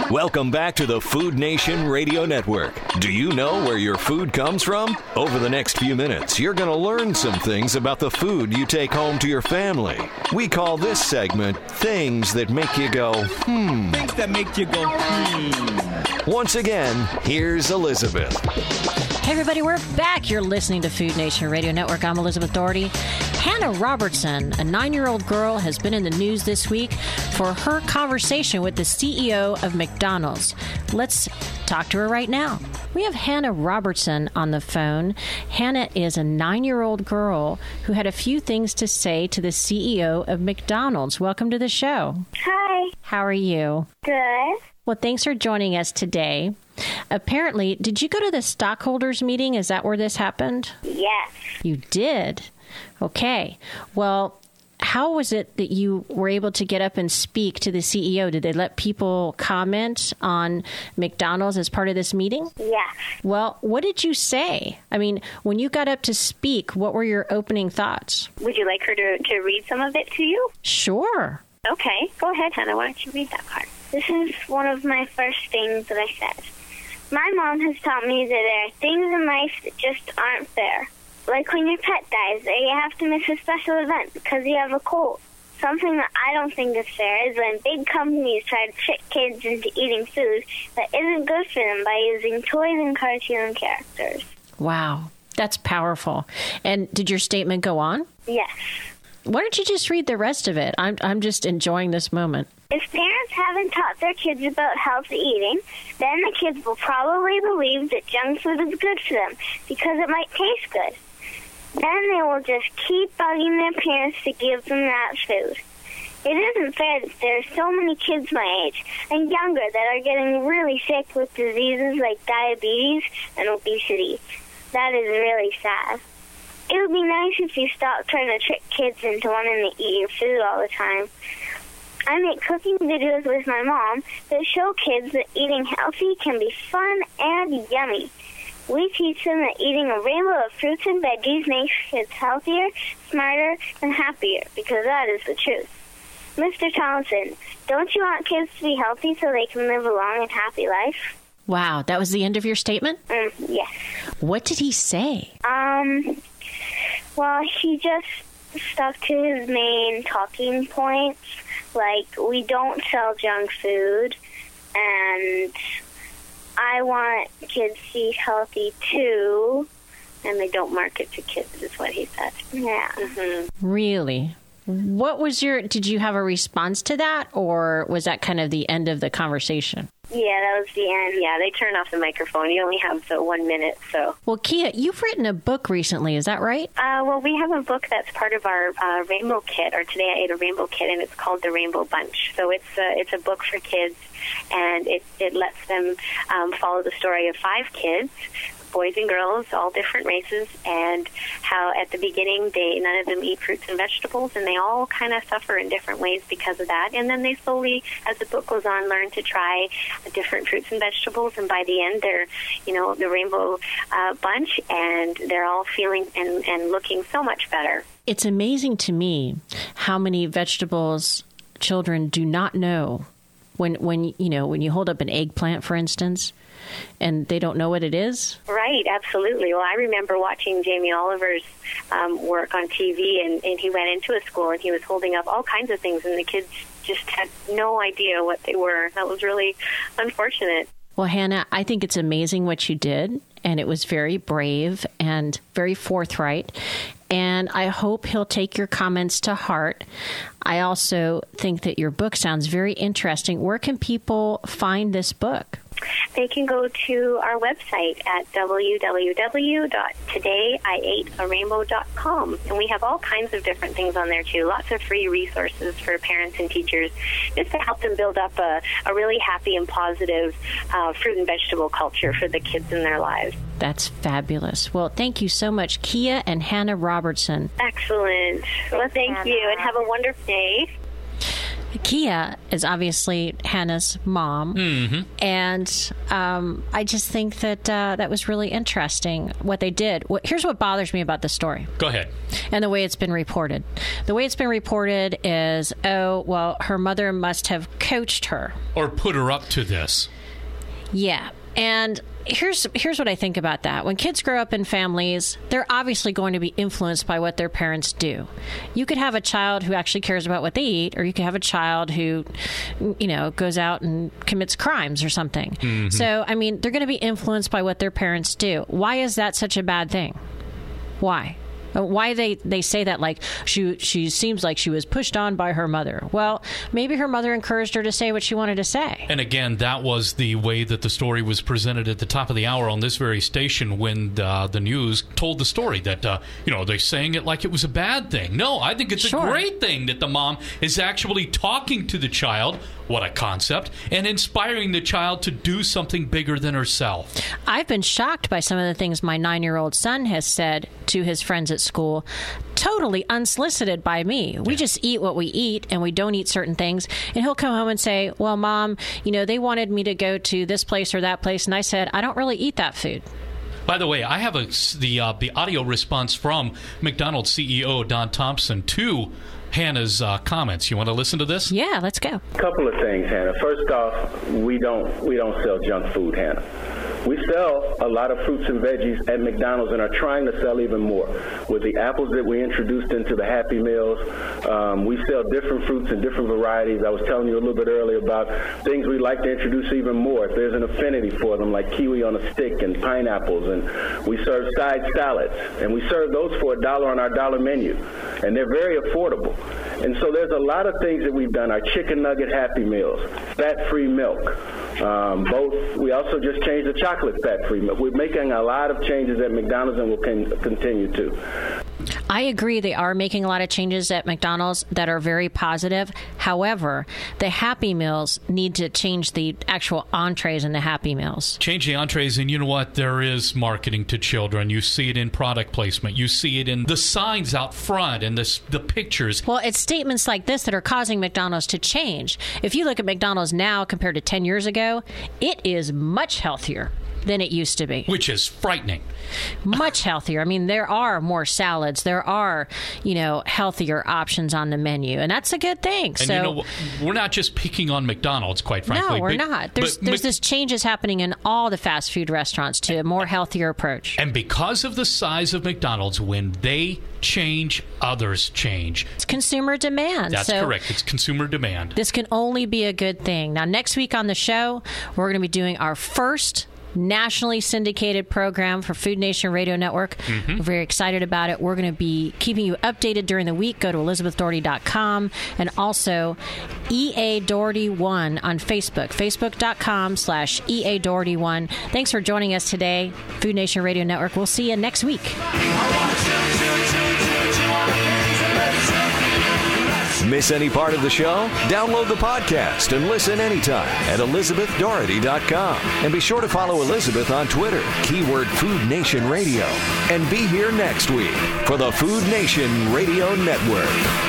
Welcome back to the Food Nation Radio Network. Do you know where your food comes from? Over the next few minutes, you're going to learn some things about the food you take home to your family. We call this segment Things That Make You Go, Things that make you go, Once again, here's Elizabeth. Hey everybody, we're back. You're listening to Food Nation Radio Network. I'm Elizabeth Doherty. Hannah Robertson, a 9-year-old girl, has been in the news this week for her conversation with the CEO of McDonald's. Let's talk to her right now. We have Hannah Robertson on the phone. Hannah is a 9-year-old girl who had a few things to say to the CEO of McDonald's. Welcome to the show. Hi. How are you? Good. Well, thanks for joining us today. Apparently, did you go to the stockholders meeting? Is that where this happened? Yes. You did? Okay. Well, how was it that you were able to get up and speak to the CEO? Did they let people comment on McDonald's as part of this meeting? Yes. Well, what did you say? I mean, when you got up to speak, what were your opening thoughts? Would you like her to read some of it to you? Sure. Okay. Go ahead, Hannah. Why don't you read that part? This is one of my first things that I said. My mom has taught me that there are things in life that just aren't fair. Like when your pet dies, or you have to miss a special event because you have a cold. Something that I don't think is fair is when big companies try to trick kids into eating food that isn't good for them by using toys and cartoon characters. Wow, that's powerful. And did your statement go on? Yes. Why don't you just read the rest of it? I'm just enjoying this moment. If parents haven't taught their kids about healthy eating, then the kids will probably believe that junk food is good for them because it might taste good. Then they will just keep bugging their parents to give them that food. It isn't fair that there are so many kids my age and younger that are getting really sick with diseases like diabetes and obesity. That is really sad. It would be nice if you stopped trying to trick kids into wanting to eat your food all the time. I make cooking videos with my mom that show kids that eating healthy can be fun and yummy. We teach them that eating a rainbow of fruits and veggies makes kids healthier, smarter, and happier, because that is the truth. Mr. Thompson, don't you want kids to be healthy so they can live a long and happy life? Wow, that was the end of your statement? Yes. What did he say? Well, he just stuck to his main talking points, like we don't sell junk food, and I want kids to eat healthy too, and they don't market to kids, is what he said. Yeah. Mm-hmm. Really? What was did you have a response to that, or was that kind of the end of the conversation? Yeah, that was the end. Yeah, they turned off the microphone. You only have the 1 minute, so. Well, Kia, you've written a book recently, is that right? Well, we have a book that's part of our Rainbow Kit, or Today I Ate a Rainbow Kit, and it's called The Rainbow Bunch. So it's a book for kids, and it lets them follow the story of 5 kids, boys and girls, all different races, and how at the beginning none of them eat fruits and vegetables, and they all kind of suffer in different ways because of that. And then they slowly, as the book goes on, learn to try different fruits and vegetables, and by the end they're, the Rainbow Bunch, and they're all feeling and looking so much better. It's amazing to me how many vegetables children do not know. When you hold up an eggplant, for instance, and they don't know what it is? Right, absolutely. Well, I remember watching Jamie Oliver's work on TV, and he went into a school, and he was holding up all kinds of things, and the kids just had no idea what they were. That was really unfortunate. Well, Hannah, I think it's amazing what you did, and it was very brave and very forthright. And I hope he'll take your comments to heart. I also think that your book sounds very interesting. Where can people find this book? They can go to our website at www.todayiatearainbow.com. And we have all kinds of different things on there, too. Lots of free resources for parents and teachers just to help them build up a really happy and positive fruit and vegetable culture for the kids in their lives. That's fabulous. Well, thank you so much, Kia and Hannah Robertson. Excellent. Well, thank you, and have a wonderful day. Kia is obviously Hannah's mom, and I just think that that was really interesting what they did. Here's what bothers me about the story. Go ahead. And the way it's been reported. The way it's been reported is, her mother must have coached her. Or put her up to this. Yeah. And here's what I think about that. When kids grow up in families, they're obviously going to be influenced by what their parents do. You could have a child who actually cares about what they eat, or you could have a child who, goes out and commits crimes or something. Mm-hmm. So, I mean, they're going to be influenced by what their parents do. Why is that such a bad thing? Why? Why they say that, like she seems like she was pushed on by her mother. Well, maybe her mother encouraged her to say what she wanted to say. And again, that was the way that the story was presented at the top of the hour on this very station when the news told the story that, they're saying it like it was a bad thing. No, I think it's a great thing that the mom is actually talking to the child. What a concept. And inspiring the child to do something bigger than herself. I've been shocked by some of the things my 9-year-old son has said to his friends at school, totally unsolicited by me. We just eat what we eat, and we don't eat certain things. And he'll come home and say, well, Mom, they wanted me to go to this place or that place. And I said, I don't really eat that food. By the way, I have the audio response from McDonald's CEO Don Thompson to Hannah's comments. You want to listen to this? Yeah, let's go. Couple of things, Hannah. First off, we don't sell junk food, Hannah. We sell a lot of fruits and veggies at McDonald's and are trying to sell even more. With the apples that we introduced into the Happy Meals, we sell different fruits and different varieties. I was telling you a little bit earlier about things we'd like to introduce even more. If there's an affinity for them, like kiwi on a stick and pineapples, and we serve side salads, and we serve those for $1 on our dollar menu, and they're very affordable. And so there's a lot of things that we've done. Our chicken nugget Happy Meals, fat-free milk. We also just changed the chocolate fat-free milk. We're making a lot of changes at McDonald's and will continue to. I agree. They are making a lot of changes at McDonald's that are very positive. However, the Happy Meals need to change the actual entrees in the Happy Meals. Change the entrees, and you know what? There is marketing to children. You see it in product placement. You see it in the signs out front and the pictures. Well, it's statements like this that are causing McDonald's to change. If you look at McDonald's now compared to 10 years ago, it is much healthier than it used to be. Which is frightening. Much healthier. I mean, there are more salads. There are, healthier options on the menu. And that's a good thing. And we're not just picking on McDonald's, quite frankly. No, we're not. There's this changes happening in all the fast food restaurants to a more healthier approach. And because of the size of McDonald's, when they change, others change. It's consumer demand. That's correct. It's consumer demand. This can only be a good thing. Now, next week on the show, we're going to be doing our first nationally syndicated program for Food Nation Radio Network. Mm-hmm. We're very excited about it. We're going to be keeping you updated during the week. Go to ElizabethDoherty.com and also EA Doherty1 on Facebook, Facebook.com/EA Doherty1. Thanks for joining us today, Food Nation Radio Network. We'll see you next week. Miss any part of the show? Download the podcast and listen anytime at ElizabethDoherty.com. And be sure to follow Elizabeth on Twitter, keyword Food Nation Radio. And be here next week for the Food Nation Radio Network.